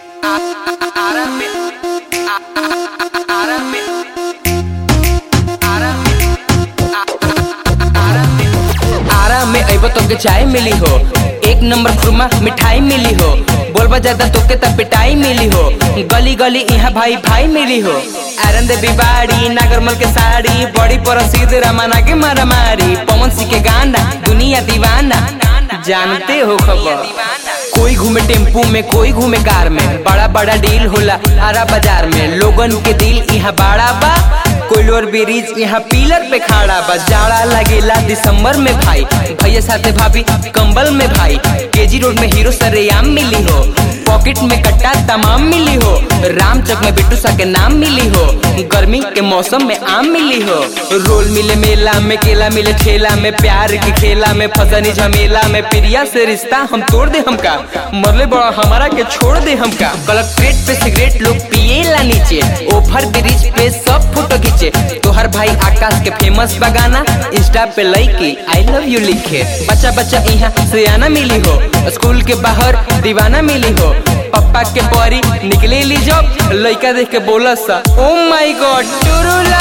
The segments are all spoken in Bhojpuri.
आरा में अइबो तोके चाय मिली हो, एक नंबर खुरमा मिठाई मिली हो, बोलबा ज्यादा तोके तब पिटाई मिली हो, गली गली यहाँ भाई भाई मिली हो। आरन दे बिबाड़ी नागरमल के साड़ी बड़ी प्रसिद्ध रमाना के मारामारी, पवन सिंह के गाना दुनिया दीवाना जानते हो खबर। कोई घूमे टेम्पू में कोई घूमे कार में, बड़ा बड़ा डील होला आरा बाजार में, लोगन के दिल यहाँ बड़ा बा, कोइलोर ब्रिज यहाँ पिलर पे खड़ा बा। जाड़ा लगेला दिसंबर में भाई, भैया साथे भाभी कंबल में भाई, केजी रोड में हीरो सरेआम मिली हो, पॉकेट में कट्टा तमाम मिली हो, रामचक में बिट्टू सा के नाम मिली हो, गर्मी के मौसम में आम मिली हो, रोल मिले मेला में, केला मिले ठेला में, प्यार के खेला में, फसनी झमेला में, प्रिया से रिश्ता हम तोड़ दे हमका, मरले बड़ा हमारा के छोड़ दे हमका। कलेक्ट्रेट पे सिगरेट लोग पिएला नीचे, ओवर ब्रिज पे सब फोटो खींचे, तोहर भाई आकाश के फेमस बगाना, इंस्टा पे लइकी आई लव यू लिखे। बच्चा बच्चा यहाँ सियाना मिली हो, स्कूल के बाहर दीवाना मिली हो, पप्पा के परी निकले ली जब, लइका देख के बोला सा ओ माय गॉड टुरुला।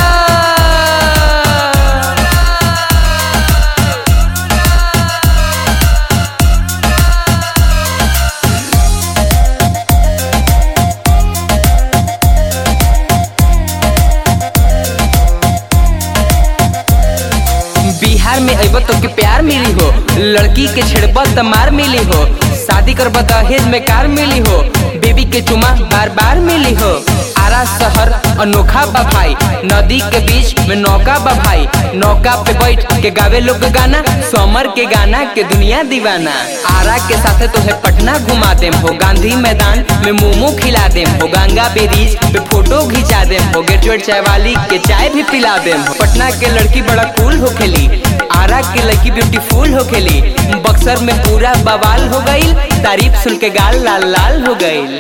बिहार में अइबो तो के प्यार मिली हो, लड़की के छेड़बा त मार मिली हो, शादी करबा दहेज में कार मिली हो, बेबी के चुमा बार बार मिली हो। आरा शहर अनोखा बा भाई, नदी के बीच में नौका बा भाई, नौका पे बैठ के गावे लोग गाना, समर के गाना के दुनिया दीवाना। आरा के साथे तोहे पटना घुमा देम हो, गांधी मैदान में मोमो खिला देम हो, गंगा ब्रिज पे फोटो घिंचा देम हो, गेटवेट चाय वाली के चाय भी पिला देम हो। पटना के लड़की बड़ा कूल हो खेली, आरा के लड़की ब्यूटीफुल हो खेली, बक्सर में पूरा बवाल हो गई, तारीफ सुन के गाल लाल लाल हो गई।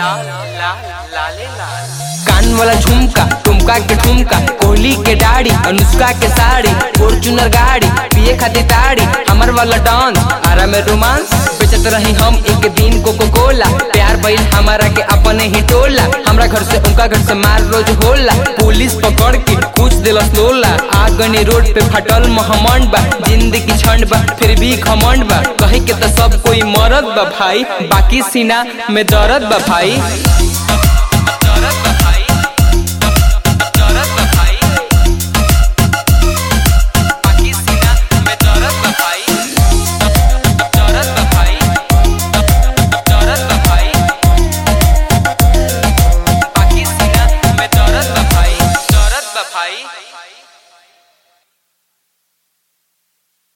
कान वाला झुमका टुमका के ठुमका, कोहली के दाढ़ी अनुष्का के साड़ी, फॉर्च्यूनर गाड़ी पिए खातिर ताड़ी, हमर वाला डांस आरा में रोमांस, बेचत रही हम एक दिन कोको कोला, प्यार भइल हमारा के अपने ही टोला, हमरा घर से उनका घर से मार रोज होला, पुलिस पकड़ के कुछ दिलस लोला, आगनी रोड पे फटल महमंड बा, जिंदगी छंड बा फिर भी घमंड बा, कहे के तो सब कोई मरद बा भाई, बाकी सीना में दर्द बा भाई।